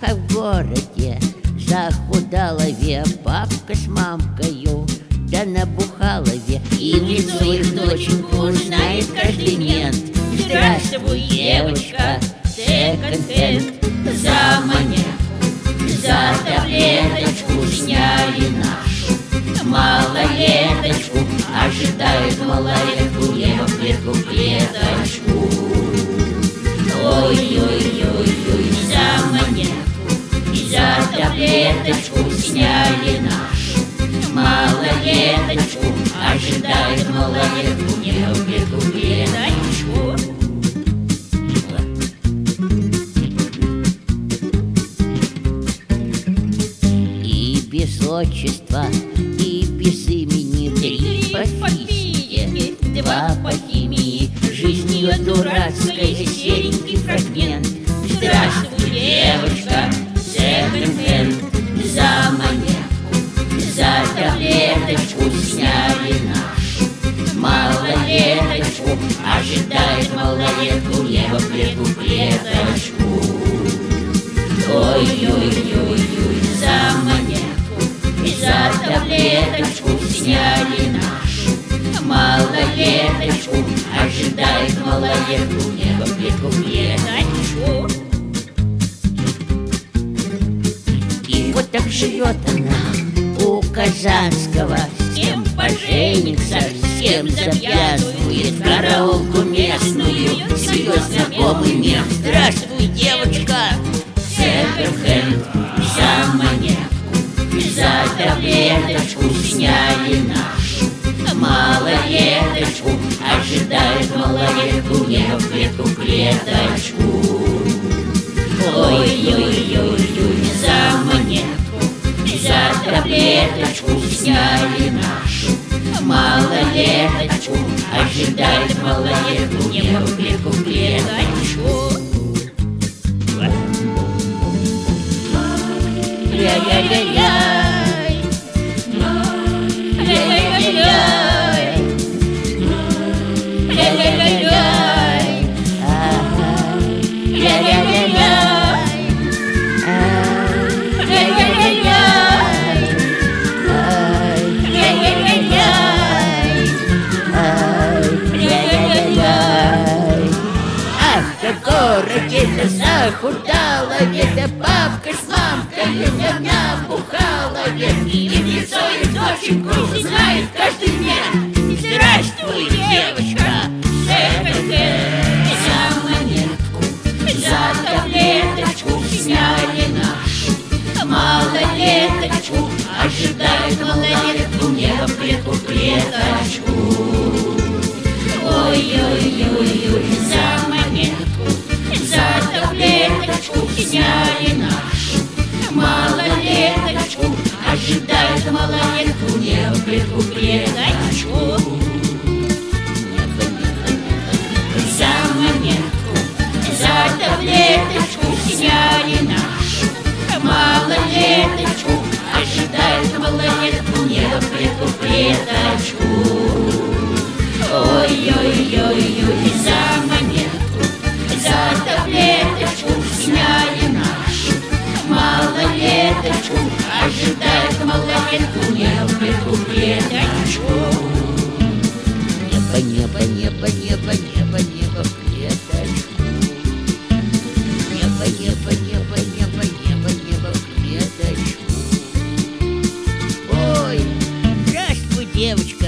А в городе захудалове бабка с мамкою, да набухалове, и в лицо их доченьку знает каждый мент. Здравствуй, девочка, секонд-хенд. За монетку, за таблеточку сняли нашу малолеточку. Ожидает малолетку, не в клетку. Ой-ой-ой-ой, за монетку и за таблеточку сняли нашу малолеточку. Ожидает малолетку, не в клетку. И без отчества, и без имени, 3 по физике, 2 по химии, жизнью дурацкой серенький фрагмент. Здравствуй, девочка, секонд-хенд. За монетку, за таблеточку сняли нашу малолеточку. Ожидает малолетку, не в клетку. Ой-ой-ой-ой, за монетку и за таблеточку сняли нашу малолеточку. Ожидает малолетку, не в клетку. И вот так живет она у Казанского, с кем поженится, с кем завязывает караулку местную, с ее знакомым мем. Здравствуй, девочка, секонд-хенд. За монетку, за таблеточку сняли нашу малолеточку. Ожидает малолетку, не в клетку. Ой-ой-ой-ой, за монетку, за таблеточку сняли нашу малолеточку. Ожидает малолетку, не в клетку. Ля-ля-ля-ляй, ля-ля-ля-ляй, ля-ля-ля-ляй, ля-ля-ля-ляй, ля-ля-ля-ляй. Ах, в городе захудала, где бабка с мамкой набухала, и в лицо их доченьку знает каждый день. Здравствуй, девочка, секонд-хенд. За монетку, за таблеточку сняли нашу малолеточку. Ожидает малолетку, не в клетку. Ой-ой-ой-ой, за монетку, за таблеточку сняли нашу малолеточку. Ожидает малолетку, не в клетку. За монетку, за таблеточку сняли нашу малолеточку. Ожидает малолетку, не в клетку. Ой-ой-ой-ой, за монетку, за таблеточку сняли нашу малолеточку. Ожидает малолетку, не в клетку. Небо, небо, небо, небо, небо в клеточку. Небо, небо, небо, небо, небо, небо в клеточку. Ой, здравствуй, девочка.